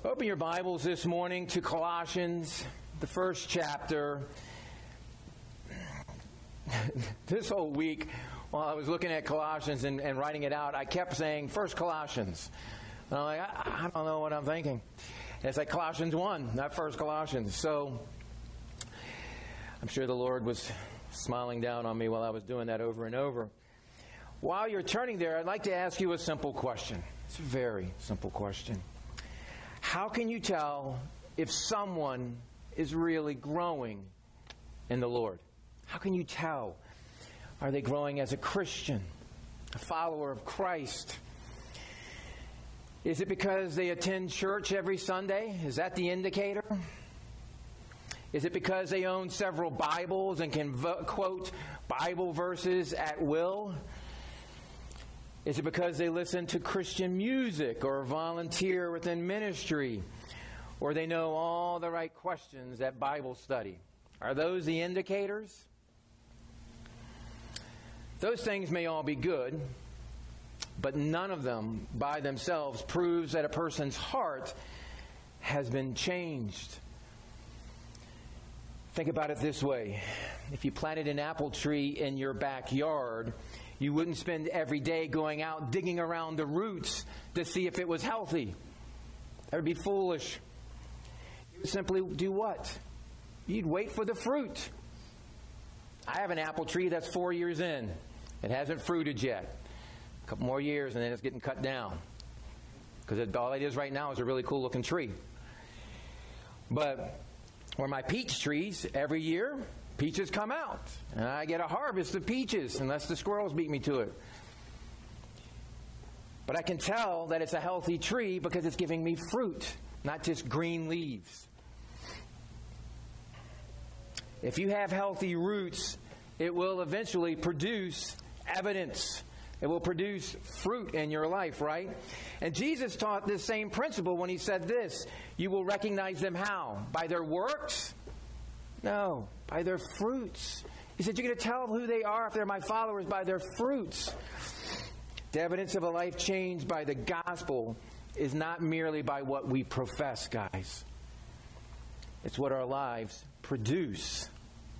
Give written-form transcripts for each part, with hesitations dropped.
Open your Bibles this morning to Colossians, the first chapter. This whole week, while I was looking at Colossians and writing it out, I kept saying, First Colossians. And I'm like, I don't know what I'm thinking. And it's like Colossians 1, not First Colossians. So I'm sure the Lord was smiling down on me while I was doing that over and over. While you're turning there, I'd like to ask you a simple question. It's a very simple question. How can you tell if someone is really growing in the Lord? How can you tell? Are they growing as a Christian, a follower of Christ? Is it because they attend church every Sunday? Is that the indicator? Is it because they own several Bibles and can quote Bible verses at will? Is it because they listen to Christian music or volunteer within ministry? Or they know all the right questions at Bible study? Are those the indicators? Those things may all be good, but none of them by themselves proves that a person's heart has been changed. Think about it this way. If you planted an apple tree in your backyard, you wouldn't spend every day going out digging around the roots to see if it was healthy. That would be foolish. You would simply do what? You'd wait for the fruit. I have an apple tree that's 4 years in. It hasn't fruited yet. A couple more years and then it's getting cut down. Because all it is right now is a really cool looking tree. But where my peach trees, every year, peaches come out. And I get a harvest of peaches, unless the squirrels beat me to it. But I can tell that it's a healthy tree because it's giving me fruit, not just green leaves. If you have healthy roots, it will eventually produce evidence. It will produce fruit in your life, right? And Jesus taught this same principle when He said this, you will recognize them how? By their works? No, by their fruits. He said, you're going to tell who they are if they're my followers by their fruits. The evidence of a life changed by the gospel is not merely by what we profess, guys. It's what our lives produce.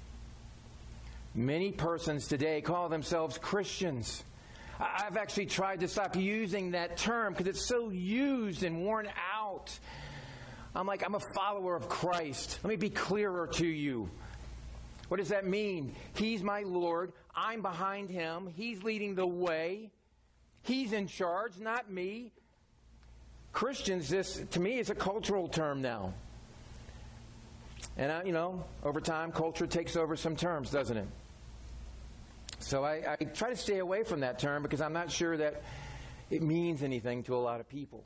Many persons today call themselves Christians. I've actually tried to stop using that term because it's so used and worn out. I'm a follower of Christ. Let me be clearer to you. What does that mean? He's my Lord. I'm behind Him. He's leading the way. He's in charge, not me. Christians, this, to me, is a cultural term now. And, over time, culture takes over some terms, doesn't it? So I try to stay away from that term because I'm not sure that it means anything to a lot of people.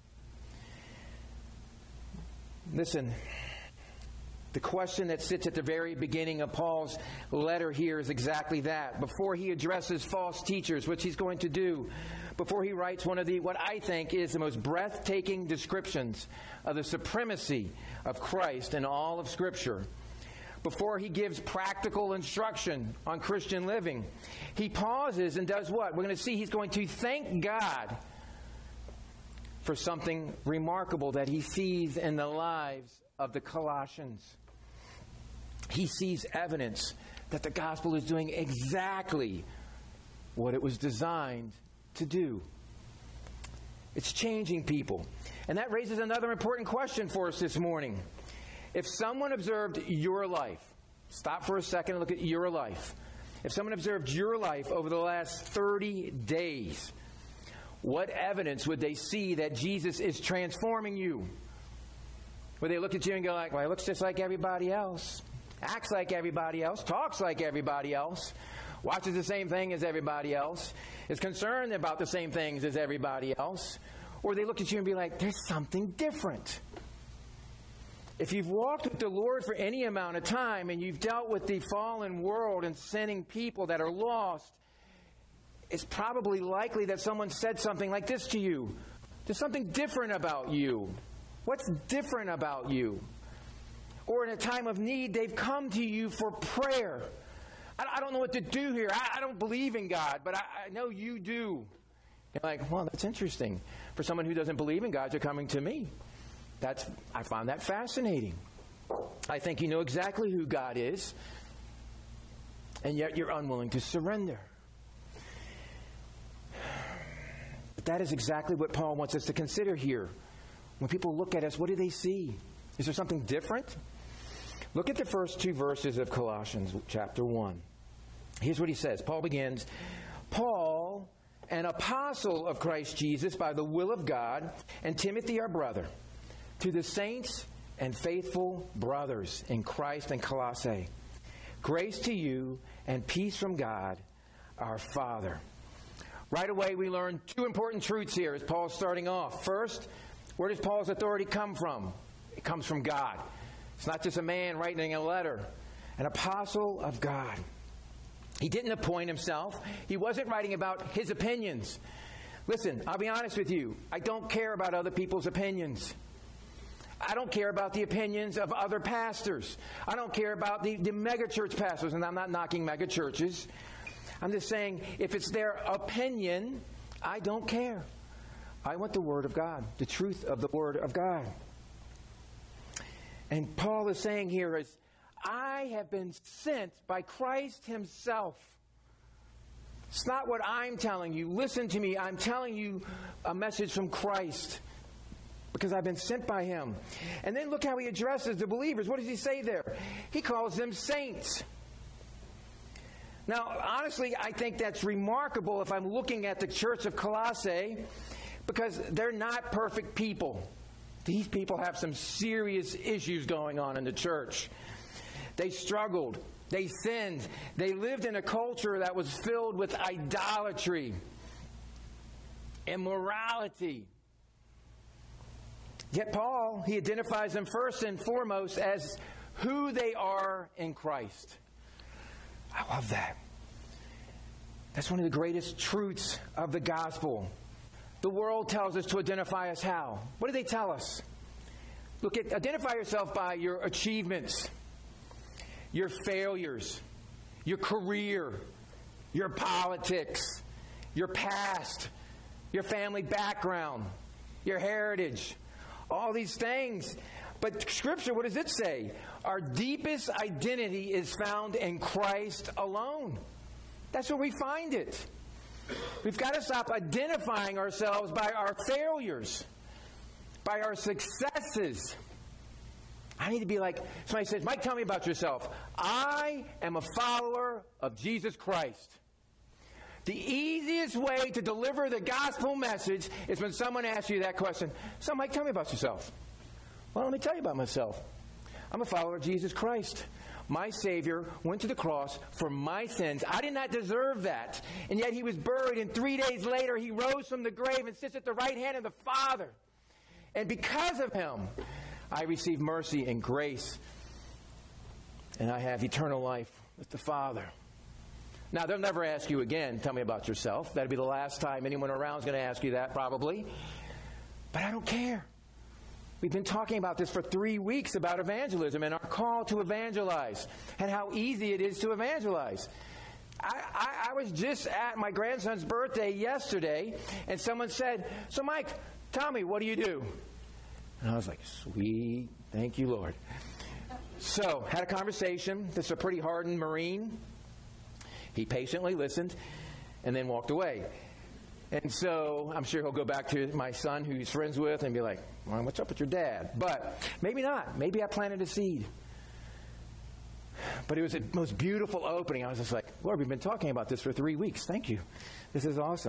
Listen, the question that sits at the very beginning of Paul's letter here is exactly that. Before he addresses false teachers, which he's going to do, before he writes one of what I think is the most breathtaking descriptions of the supremacy of Christ in all of Scripture, before he gives practical instruction on Christian living, he pauses and does what? We're going to see he's going to thank God for something remarkable that he sees in the lives of the Colossians. He sees evidence that the gospel is doing exactly what it was designed to do. It's changing people. And that raises another important question for us this morning. If someone observed your life, stop for a second and look at your life. If someone observed your life over the last 30 days, what evidence would they see that Jesus is transforming you? Would they look at you and go like, well, he looks just like everybody else, acts like everybody else, talks like everybody else, watches the same thing as everybody else, is concerned about the same things as everybody else? Or they look at you and be like, there's something different. If you've walked with the Lord for any amount of time and you've dealt with the fallen world and sinning people that are lost, it's probably likely that someone said something like this to you. There's something different about you. What's different about you? Or in a time of need, they've come to you for prayer. I don't know what to do here. I don't believe in God, but I know you do. You're like, well, that's interesting. For someone who doesn't believe in God, you're coming to me. I find that fascinating. I think you know exactly who God is, and yet you're unwilling to surrender. But that is exactly what Paul wants us to consider here. When people look at us, what do they see? Is there something different? Look at the first 2 verses of Colossians chapter 1. Here's what he says. Paul begins, Paul, an apostle of Christ Jesus by the will of God, and Timothy our brother, to the saints and faithful brothers in Christ and Colossae, grace to you and peace from God our Father. Right away we learn 2 important truths here as Paul's starting off. First, where does Paul's authority come from? It comes from God. It's not just a man writing a letter. An apostle of God. He didn't appoint himself. He wasn't writing about his opinions. Listen, I'll be honest with you. I don't care about other people's opinions. I don't care about the opinions of other pastors. I don't care about the megachurch pastors, and I'm not knocking megachurches. I'm just saying, if it's their opinion, I don't care. I want the Word of God, the truth of the Word of God. And Paul is saying here is, I have been sent by Christ himself. It's not what I'm telling you. Listen to me. I'm telling you a message from Christ because I've been sent by him. And then look how he addresses the believers. What does he say there? He calls them saints. Now, honestly, I think that's remarkable if I'm looking at the church of Colossae because they're not perfect people. These people have some serious issues going on in the church. They struggled. They sinned. They lived in a culture that was filled with idolatry, immorality. Yet Paul, he identifies them first and foremost as who they are in Christ. I love that. That's one of the greatest truths of the gospel. The world tells us to identify us how? What do they tell us? Identify yourself by your achievements, your failures, your career, your politics, your past, your family background, your heritage, all these things. But Scripture, what does it say? Our deepest identity is found in Christ alone. That's where we find it. We've got to stop identifying ourselves by our failures, by our successes. I need to be like, somebody says, Mike, tell me about yourself. I am a follower of Jesus Christ. The easiest way to deliver the gospel message is when someone asks you that question. So, Mike, tell me about yourself. Well, let me tell you about myself. I'm a follower of Jesus Christ. My Savior went to the cross for my sins. I did not deserve that. And yet he was buried, and 3 days later he rose from the grave and sits at the right hand of the Father. And because of him, I receive mercy and grace. And I have eternal life with the Father. Now, they'll never ask you again, tell me about yourself. That'll be the last time anyone around is going to ask you that, probably. But I don't care. We've been talking about this for 3 weeks about evangelism and our call to evangelize and how easy it is to evangelize. I was just at my grandson's birthday yesterday, and someone said, so Mike, tell me, what do you do? And I was like, sweet, thank you, Lord. So, had a conversation. This is a pretty hardened Marine. He patiently listened and then walked away. And so I'm sure he'll go back to my son who he's friends with and be like, well, what's up with your dad? But maybe not. Maybe I planted a seed. But it was the most beautiful opening. I was just like, Lord, we've been talking about this for 3 weeks. Thank you. This is awesome.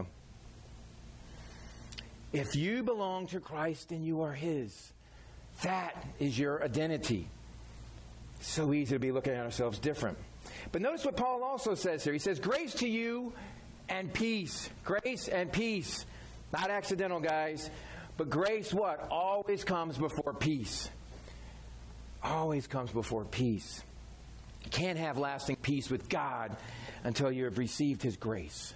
If you belong to Christ and you are his, that is your identity. It's so easy to be looking at ourselves different. But notice what Paul also says here. He says, grace to you and peace. Grace and peace. Not accidental, guys. But grace, what? Always comes before peace. Always comes before peace. You can't have lasting peace with God until you have received his grace.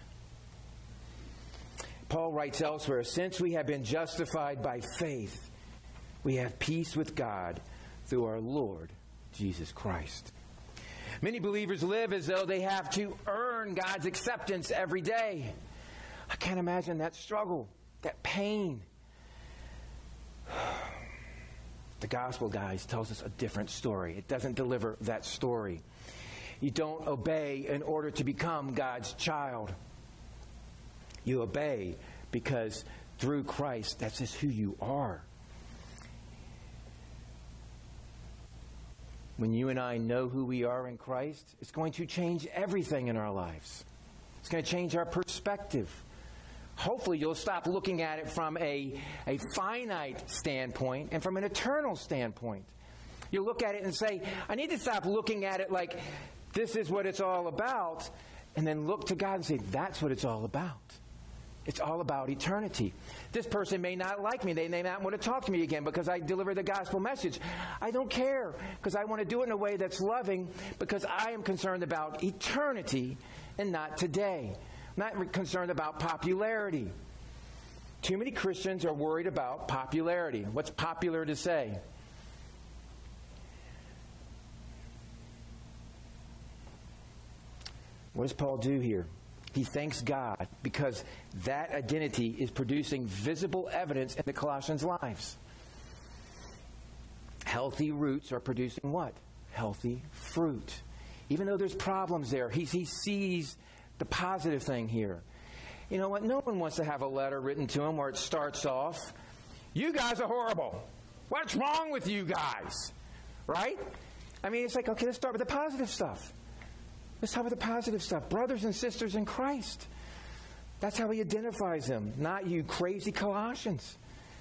Paul writes elsewhere, since we have been justified by faith, we have peace with God through our Lord Jesus Christ. Many believers live as though they have to earn God's acceptance every day. I can't imagine that struggle, that pain. The gospel, guys, tells us a different story. It doesn't deliver that story. You don't obey in order to become God's child. You obey because through Christ, that's just who you are. When you and I know who we are in Christ, it's going to change everything in our lives. It's going to change our perspective. Hopefully you'll stop looking at it from a finite standpoint and from an eternal standpoint. You'll look at it and say, I need to stop looking at it like this is what it's all about, and then look to God and say, that's what it's all about. It's all about eternity. This person may not like me. They may not want to talk to me again because I deliver the gospel message. I don't care because I want to do it in a way that's loving because I am concerned about eternity and not today. I'm not concerned about popularity. Too many Christians are worried about popularity. What's popular to say? What does Paul do here? He thanks God because that identity is producing visible evidence in the Colossians' lives. Healthy roots are producing what? Healthy fruit. Even though there's problems there, he sees the positive thing here. You know what? No one wants to have a letter written to him where it starts off, you guys are horrible. What's wrong with you guys? Right? I mean, it's like, okay, let's start with the positive stuff. Let's talk about the positive stuff. Brothers and sisters in Christ. That's how he identifies them, not you crazy Colossians.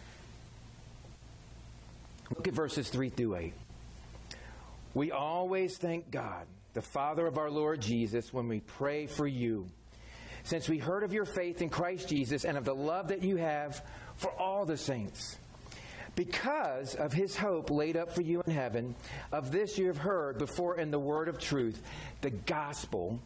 Look at verses 3 through 8. We always thank God, the Father of our Lord Jesus, when we pray for you, since we heard of your faith in Christ Jesus and of the love that you have for all the saints. Because of his hope laid up for you in heaven, of this you have heard before in the word of truth, the gospel,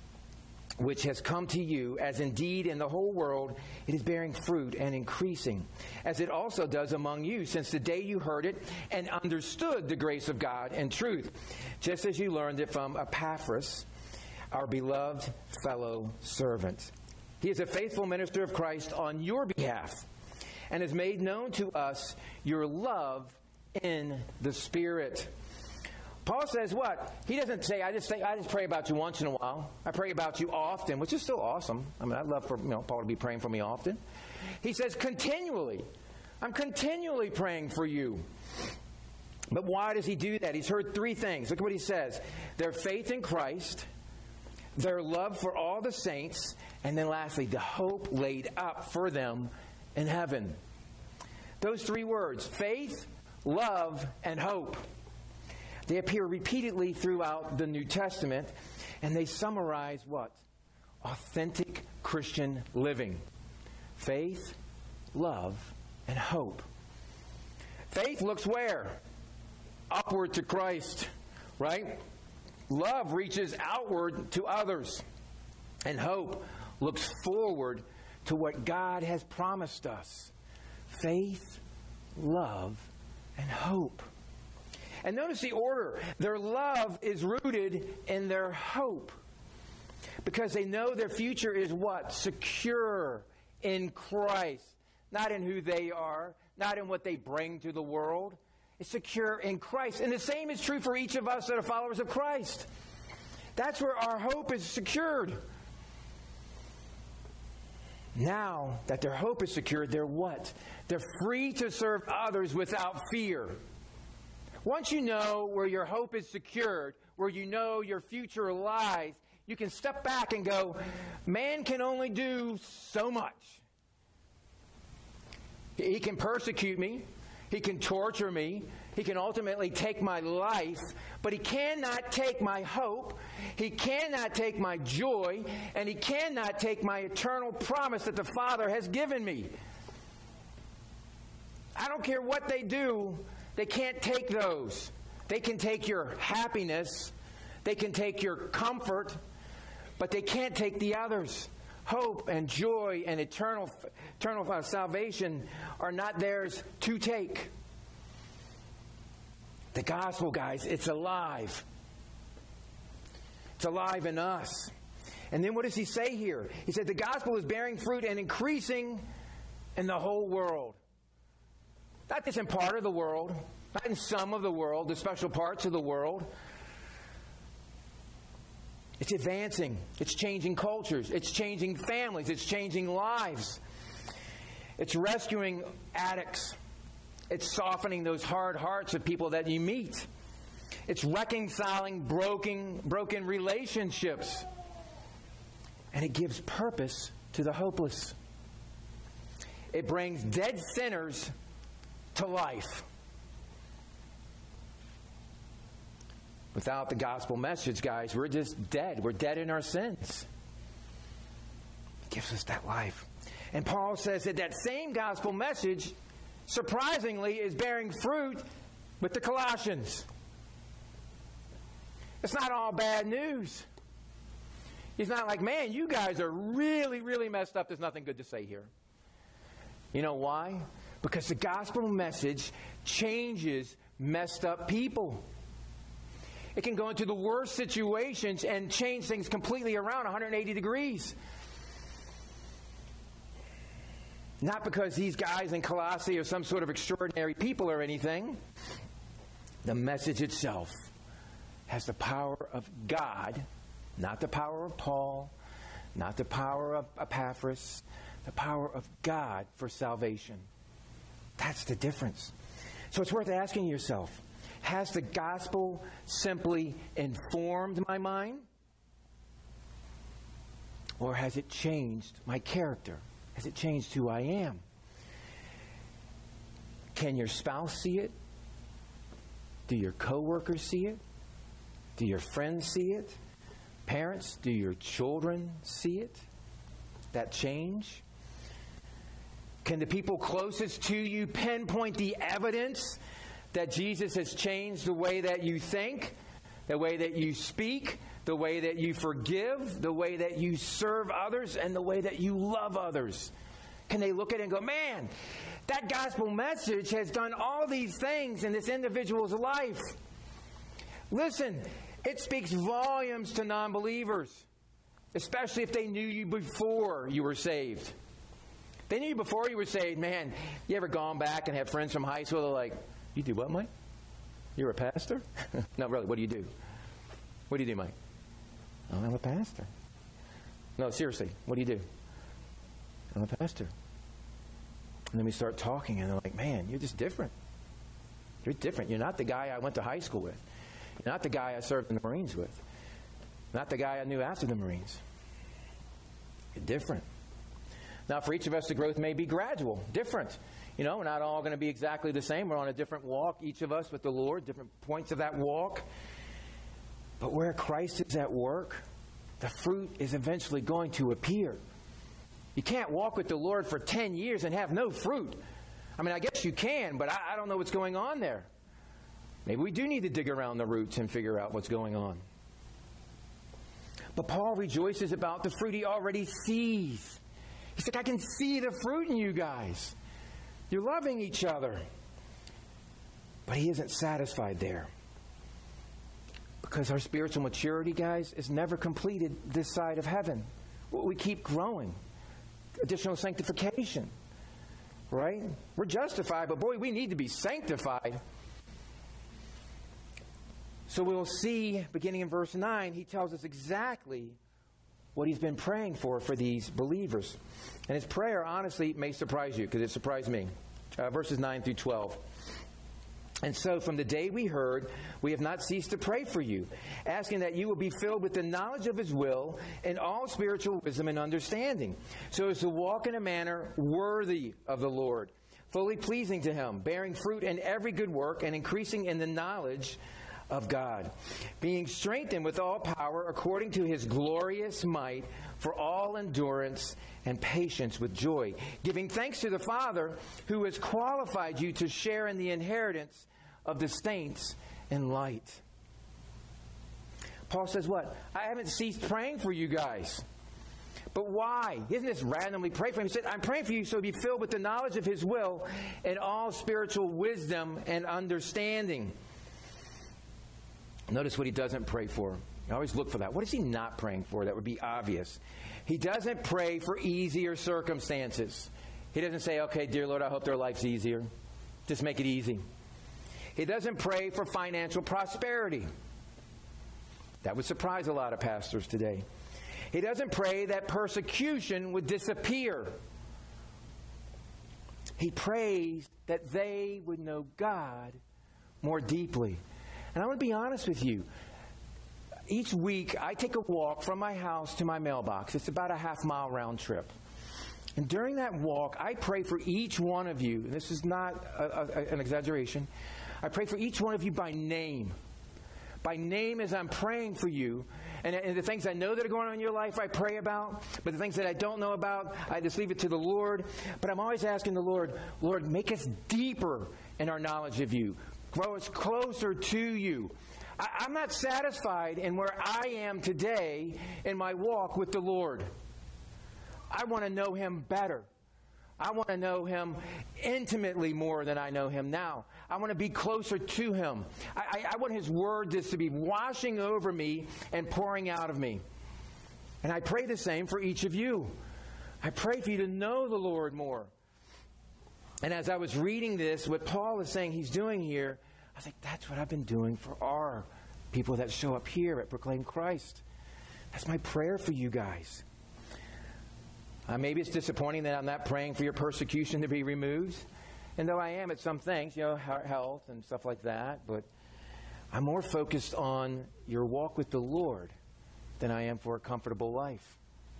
which has come to you, as indeed in the whole world it is bearing fruit and increasing, as it also does among you, since the day you heard it and understood the grace of God and truth, just as you learned it from Epaphras, our beloved fellow servant. He is a faithful minister of Christ on your behalf, and has made known to us your love in the Spirit. Paul says what? He doesn't say, I just pray about you once in a while. I pray about you often, which is still awesome. I mean, I'd love for Paul to be praying for me often. He says continually. I'm continually praying for you. But why does he do that? He's heard three things. Look at what he says. Their faith in Christ, their love for all the saints, and then lastly, the hope laid up for them in heaven. Those three words, faith, love, and hope. They appear repeatedly throughout the New Testament, and they summarize what? Authentic Christian living. Faith, love, and hope. Faith looks where? Upward to Christ, right? Love reaches outward to others. And hope looks forward to what God has promised us. Faith, love, and hope. And notice the order. Their love is rooted in their hope. Because they know their future is what? Secure in Christ. Not in who they are. Not in what they bring to the world. It's secure in Christ. And the same is true for each of us that are followers of Christ. That's where our hope is secured. Now that their hope is secured, they're what? They're free to serve others without fear. Once you know where your hope is secured, where you know your future lies, you can step back and go, man can only do so much. He can persecute me. He can torture me. He can ultimately take my life, but he cannot take my hope. He cannot take my joy, and he cannot take my eternal promise that the Father has given me. I don't care what they do, they can't take those. They can take your happiness, they can take your comfort, but they can't take the others. Hope and joy and eternal salvation are not theirs to take. The gospel, guys, it's alive. It's alive in us. And then what does he say here? He said the gospel is bearing fruit and increasing in the whole world. Not just in part of the world, Not in some of the world, the special parts of the world. It's advancing. It's changing cultures. It's changing families. It's changing lives. It's rescuing addicts. It's softening those hard hearts of people that you meet. It's reconciling broken relationships. And it gives purpose to the hopeless. It brings dead sinners to life. Without the gospel message, guys, we're just dead. We're dead in our sins. It gives us that life. And Paul says that that same gospel message, surprisingly, is bearing fruit with the Colossians. It's not all bad news. He's not like, man, you guys are really, really messed up. There's nothing good to say here. You know why? Because the gospel message changes messed up people. It can go into the worst situations and change things completely around 180 degrees. Not because these guys in Colossae are some sort of extraordinary people or anything. The message itself has the power of God, not the power of Paul, not the power of Epaphras, the power of God for salvation. That's the difference. So it's worth asking yourself, has the gospel simply informed my mind? Or has it changed my character? Has it changed who I am? Can your spouse see it? Do your coworkers see it? Do your friends see it? Parents, do your children see it? That change? Can the people closest to you pinpoint the evidence that Jesus has changed the way that you think, the way that you speak, the way that you forgive, the way that you serve others, and the way that you love others? Can they look at it and go, man, that gospel message has done all these things in this individual's life? Listen, it speaks volumes to non-believers, especially if they knew you before you were saved. They knew you before you were saved. Man, you ever gone back and have friends from high school that are like, you do what, Mike? You're a pastor? No, really, what do you do? What do you do, Mike? Oh, I'm a pastor. No, seriously, what do you do? I'm a pastor. And then we start talking, and they're like, man, you're just different. You're different. You're not the guy I went to high school with. You're not the guy I served in the Marines with. Not the guy I knew after the Marines. You're different. Now, for each of us, the growth may be gradual, different. You know, we're not all going to be exactly the same. We're on a different walk, each of us with the Lord, different points of that walk. But where Christ is at work, the fruit is eventually going to appear. You can't walk with the Lord for 10 years and have no fruit. I mean, I guess you can, but I don't know what's going on there. Maybe we do need to dig around the roots and figure out what's going on. But Paul rejoices about the fruit he already sees. He's like, I can see the fruit in you guys. You're loving each other. But he isn't satisfied there. Because our spiritual maturity, guys, is never completed this side of heaven. We keep growing. Additional sanctification. Right? We're justified, but boy, we need to be sanctified. So we'll see, beginning in verse 9, he tells us exactly what he's been praying for these believers. And his prayer, honestly, may surprise you, because it surprised me. Verses 9 through 12. And so from the day we heard, we have not ceased to pray for you, asking that you will be filled with the knowledge of his will and all spiritual wisdom and understanding, so as to walk in a manner worthy of the Lord, fully pleasing to him, bearing fruit in every good work and increasing in the knowledge of God, being strengthened with all power according to his glorious might, for all endurance and patience with joy, giving thanks to the Father who has qualified you to share in the inheritance of the saints in light. Paul says what? I haven't ceased praying for you guys. But why? He doesn't just randomly pray for him. He said, I'm praying for you so to be filled with the knowledge of his will and all spiritual wisdom and understanding. Notice what he doesn't pray for. I always look for that. What is he not praying for? That would be obvious. He doesn't pray for easier circumstances. He doesn't say, okay, dear Lord, I hope their life's easier. Just make it easy. He doesn't pray for financial prosperity. That would surprise a lot of pastors today. He doesn't pray that persecution would disappear. He prays that they would know God more deeply. And I want to be honest with you. Each week, I take a walk from my house to my mailbox. It's about a half-mile round trip. And during that walk, I pray for each one of you. And this is not an exaggeration. I pray for each one of you by name. By name as I'm praying for you. And the things I know that are going on in your life, I pray about. But the things that I don't know about, I just leave it to the Lord. But I'm always asking the Lord, Lord, make us deeper in our knowledge of you. Grow us closer to you. I'm not satisfied in where I am today in my walk with the Lord. I want to know Him better. I want to know Him intimately more than I know Him now. I want to be closer to Him. I want His Word just to be washing over me and pouring out of me. And I pray the same for each of you. I pray for you to know the Lord more. And as I was reading this, what Paul is saying he's doing here, I was like, that's what I've been doing for our people that show up here at Proclaim Christ. That's my prayer for you guys. Maybe it's disappointing that I'm not praying for your persecution to be removed. And though I am at some things, health and stuff like that, but I'm more focused on your walk with the Lord than I am for a comfortable life.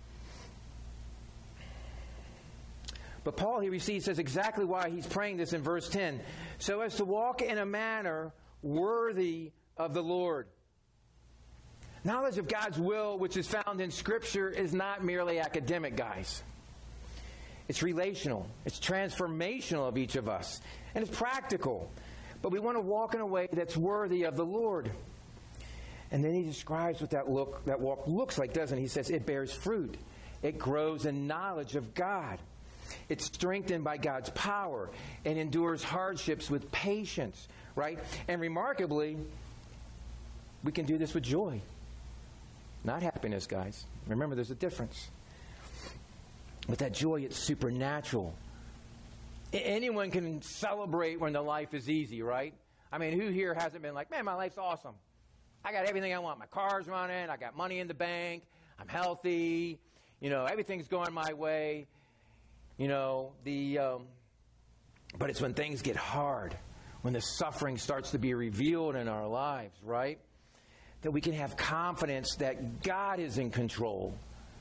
But Paul here, we see, says exactly why he's praying this in verse 10. So as to walk in a manner worthy of the Lord. Knowledge of God's will, which is found in Scripture, is not merely academic, guys. It's relational. It's transformational of each of us. And it's practical. But we want to walk in a way that's worthy of the Lord. And then he describes what that walk looks like, doesn't he? He says it bears fruit. It grows in knowledge of God. It's strengthened by God's power and endures hardships with patience, right? And remarkably, we can do this with joy. Not happiness, guys. Remember, there's a difference. With that joy, it's supernatural. Anyone can celebrate when the life is easy, right? I mean, who here hasn't been like, man, my life's awesome. I got everything I want. My car's running. I got money in the bank. I'm healthy. Everything's going my way. But it's when things get hard, when the suffering starts to be revealed in our lives, right? That we can have confidence that God is in control.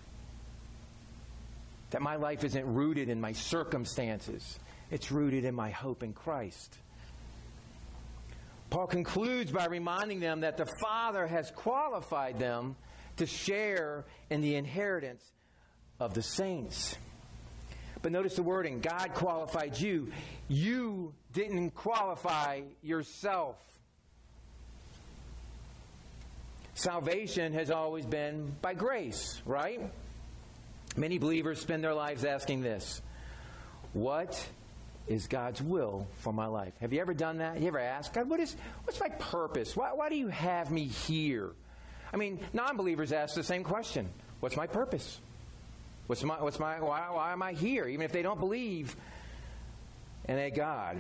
That my life isn't rooted in my circumstances. It's rooted in my hope in Christ. Paul concludes by reminding them that the Father has qualified them to share in the inheritance of the saints. But notice the wording, God qualified you. You didn't qualify yourself. Salvation has always been by grace, right? Many believers spend their lives asking this: what is God's will for my life? Have you ever done that? You ever asked God, what's my purpose? Why do you have me here? I mean, non-believers ask the same question. What's my purpose? Why am I here? Even if they don't believe in a God.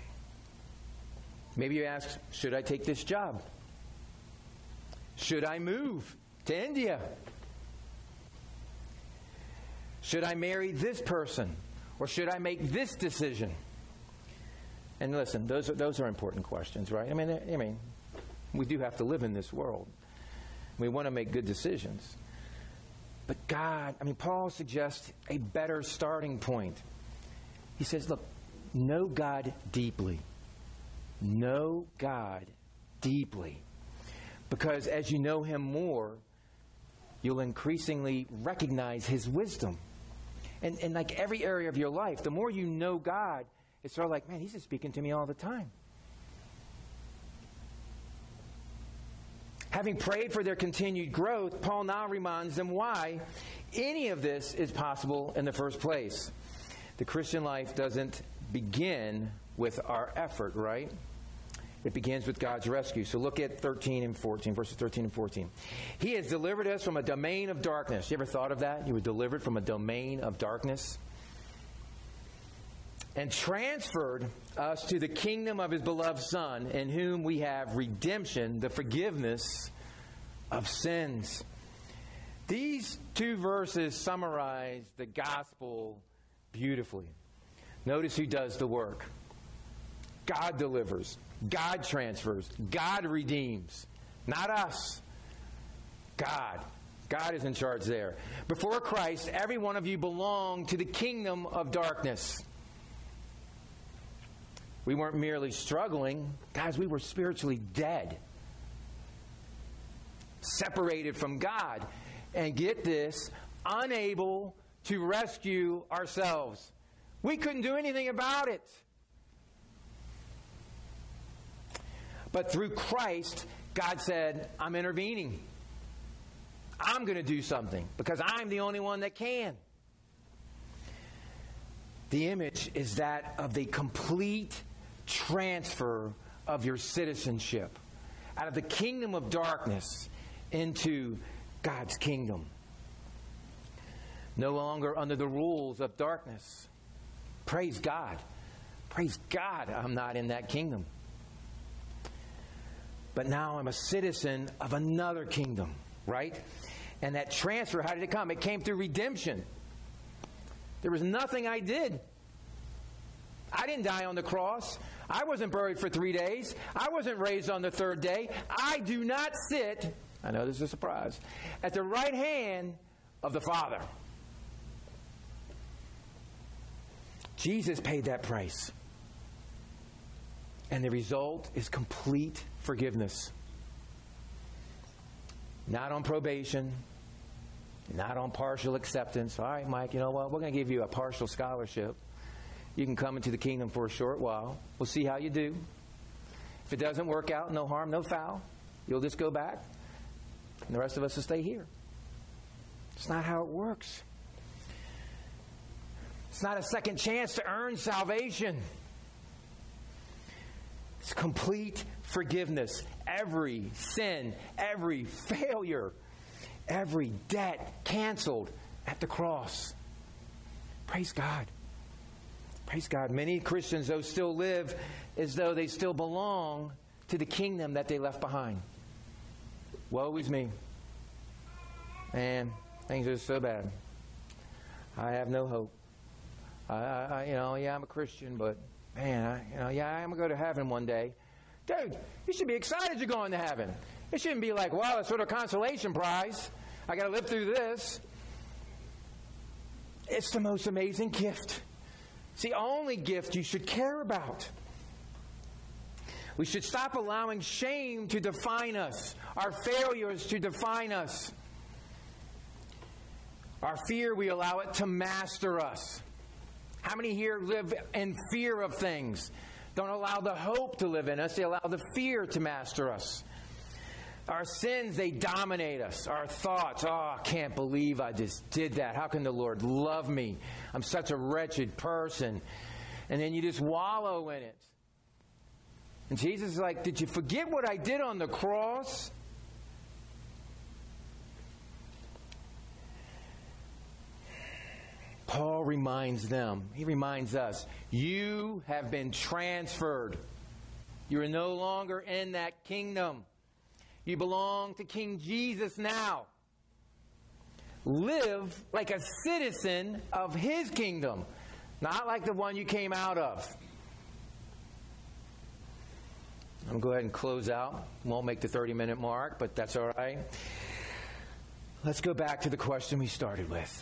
Maybe you ask, should I take this job? Should I move to India? Should I marry this person? Or should I make this decision? And listen, those are important questions, right? I mean, we do have to live in this world. We want to make good decisions. But Paul suggests a better starting point. He says, look, know God deeply. Know God deeply. Because as you know Him more, you'll increasingly recognize His wisdom. And like every area of your life, the more you know God, it's sort of like, man, He's just speaking to me all the time. Having prayed for their continued growth, Paul now reminds them why any of this is possible in the first place. The Christian life doesn't begin with our effort, right? It begins with God's rescue. So look at 13 and 14, verses 13 and 14. He has delivered us from a domain of darkness. You ever thought of that? You were delivered from a domain of darkness? and transferred us to the kingdom of his beloved Son, in whom we have redemption, the forgiveness of sins. These two verses summarize the gospel beautifully. Notice who does the work. God delivers. God transfers. God redeems. Not us. God. God is in charge there. Before Christ, every one of you belonged to the kingdom of darkness. We weren't merely struggling. Guys, we were spiritually dead. Separated from God. And get this, unable to rescue ourselves. We couldn't do anything about it. But through Christ, God said, I'm intervening. I'm going to do something because I'm the only one that can. The image is that of the complete transfer of your citizenship out of the kingdom of darkness into God's kingdom. No longer under the rules of darkness. Praise God. Praise God I'm not in that kingdom. But now I'm a citizen of another kingdom, right? And that transfer, how did it come? It came through redemption. There was nothing I did. I didn't die on the cross. I wasn't buried for 3 days. I wasn't raised on the third day. I do not sit, I know this is a surprise, at the right hand of the Father. Jesus paid that price. And the result is complete forgiveness. Not on probation. Not on partial acceptance. All right, Mike, you know what? We're going to give you a partial scholarship. You can come into the kingdom for a short while. We'll see how you do. If it doesn't work out, no harm, no foul. You'll just go back. And the rest of us will stay here. It's not how it works. It's not a second chance to earn salvation. It's complete forgiveness. Every sin, every failure, every debt canceled at the cross. Praise God. Praise God. Many Christians, though, still live as though they still belong to the kingdom that they left behind. Woe is me. Man, things are so bad. I have no hope. I'm a Christian, but man, I'm going to go to heaven one day. Dude, you should be excited you're going to heaven. It shouldn't be like, well, it's sort of a consolation prize. I got to live through this. It's the most amazing gift. It's the only gift you should care about. We should stop allowing shame to define us, our failures to define us. Our fear, we allow it to master us. How many here live in fear of things? Don't allow the hope to live in us. They allow the fear to master us. Our sins, they dominate us. Our thoughts, I can't believe I just did that. How can the Lord love me? I'm such a wretched person. And then you just wallow in it. And Jesus is like, did you forget what I did on the cross? Paul reminds them, he reminds us, you have been transferred. You are no longer in that kingdom. You belong to King Jesus now. Live like a citizen of his kingdom, not like the one you came out of. I'm going to go ahead and close out. Won't make the 30-minute mark, but that's all right. Let's go back to the question we started with.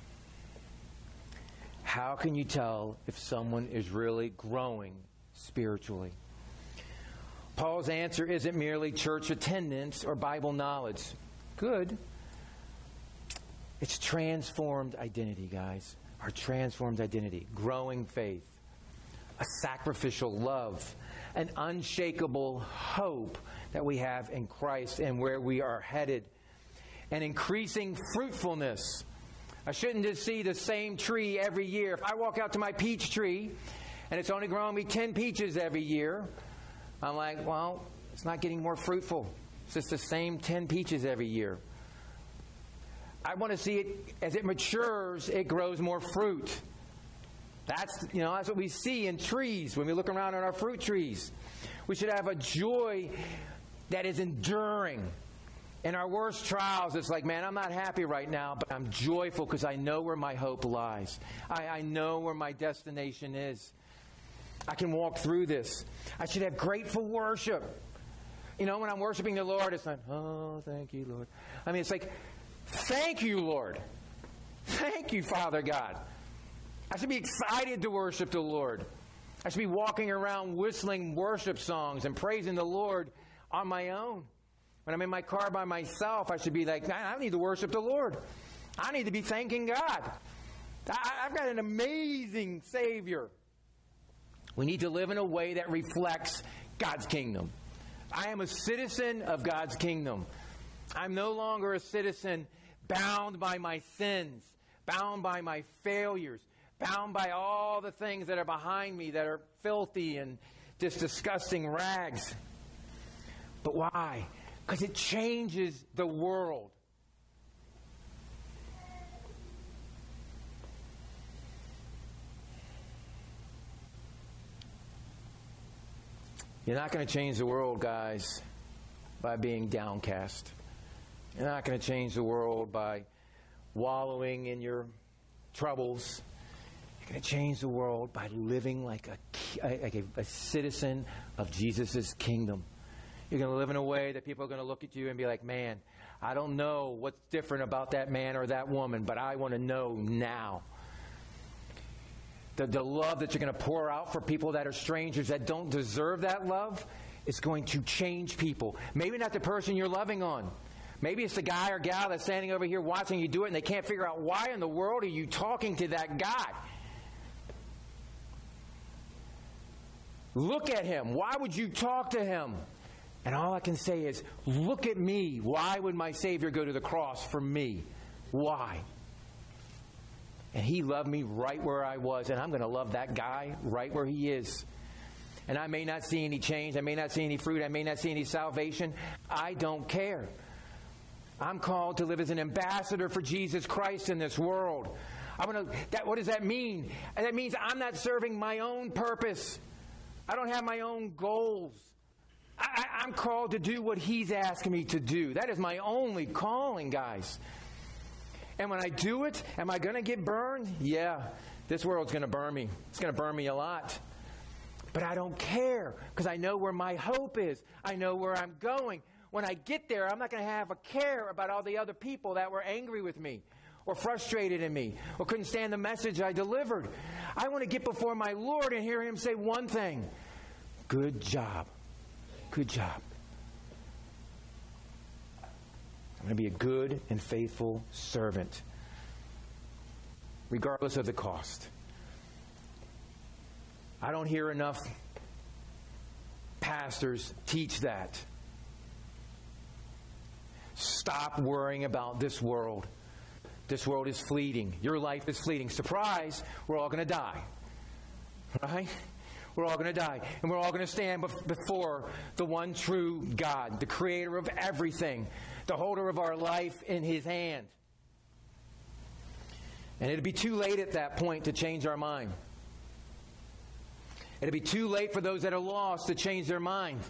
How can you tell if someone is really growing spiritually? Paul's answer isn't merely church attendance or Bible knowledge. Good. It's transformed identity, guys. Our transformed identity. Growing faith. A sacrificial love. An unshakable hope that we have in Christ and where we are headed. An increasing fruitfulness. I shouldn't just see the same tree every year. If I walk out to my peach tree and it's only growing me 10 peaches every year, I'm like, well, it's not getting more fruitful. It's just the same 10 peaches every year. I want to see it, as it matures, it grows more fruit. That's what we see in trees when we look around at our fruit trees. We should have a joy that is enduring. In our worst trials, it's like, man, I'm not happy right now, but I'm joyful because I know where my hope lies. I know where my destination is. I can walk through this. I should have grateful worship. When I'm worshiping the Lord, it's like, oh, thank you, Lord. I mean, it's like, thank you, Lord. Thank you, Father God. I should be excited to worship the Lord. I should be walking around whistling worship songs and praising the Lord on my own. When I'm in my car by myself, I should be like, I need to worship the Lord. I need to be thanking God. I've got an amazing Savior. We need to live in a way that reflects God's kingdom. I am a citizen of God's kingdom. I'm no longer a citizen bound by my sins, bound by my failures, bound by all the things that are behind me that are filthy and just disgusting rags. But why? Because it changes the world. You're not going to change the world, guys, by being downcast. You're not going to change the world by wallowing in your troubles. You're going to change the world by living like a citizen of Jesus' kingdom. You're going to live in a way that people are going to look at you and be like, man, I don't know what's different about that man or that woman, but I want to know now. The love that you're going to pour out for people that are strangers that don't deserve that love is going to change people. Maybe not the person you're loving on. Maybe it's the guy or gal that's standing over here watching you do it and they can't figure out why in the world are you talking to that guy. Look at him. Why would you talk to him? And all I can say is, look at me. Why would my Savior go to the cross for me? Why? And He loved me right where I was. And I'm going to love that guy right where he is. And I may not see any change. I may not see any fruit. I may not see any salvation. I don't care. I'm called to live as an ambassador for Jesus Christ in this world. What does that mean? And that means I'm not serving my own purpose. I don't have my own goals. I'm called to do what He's asking me to do. That is my only calling, guys. And when I do it, am I going to get burned? Yeah, this world's going to burn me. It's going to burn me a lot. But I don't care because I know where my hope is. I know where I'm going. When I get there, I'm not going to have a care about all the other people that were angry with me or frustrated in me or couldn't stand the message I delivered. I want to get before my Lord and hear Him say one thing. Good job. Good job. I'm going to be a good and faithful servant, regardless of the cost. I don't hear enough pastors teach that. Stop worrying about this world. This world is fleeting. Your life is fleeting. Surprise, we're all going to die. Right? We're all going to die. And we're all going to stand before the one true God, the creator of everything, the holder of our life in His hand. And it'll be too late at that point to change our mind. It'll be too late for those that are lost to change their mind.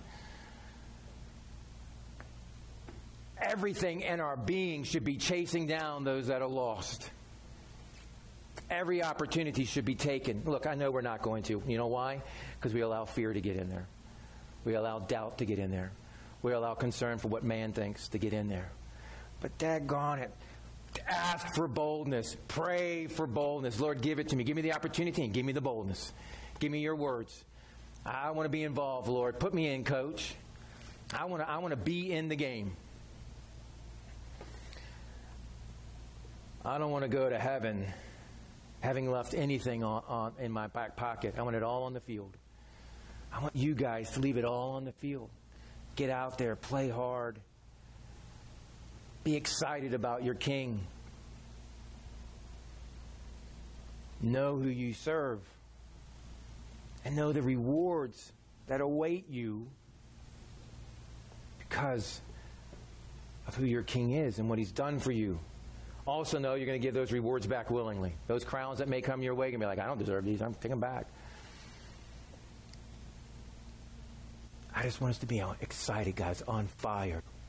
Everything in our being should be chasing down those that are lost. Every opportunity should be taken. Look, I know we're not going to. You know why? Because we allow fear to get in there. We allow doubt to get in there. We allow concern for what man thinks to get in there. But daggone it. Ask for boldness. Pray for boldness. Lord, give it to me. Give me the opportunity and give me the boldness. Give me your words. I want to be involved, Lord. Put me in, Coach. I want to be in the game. I don't want to go to heaven having left anything in my back pocket. I want it all on the field. I want you guys to leave it all on the field. Get out there, play hard. Be excited about your King. Know who you serve. And know the rewards that await you because of who your King is and what He's done for you Also know you're going to give those rewards back willingly. Those crowns that may come your way, you're going to be like, I don't deserve these. I'm taking them back. I just want us to be excited, guys, on fire,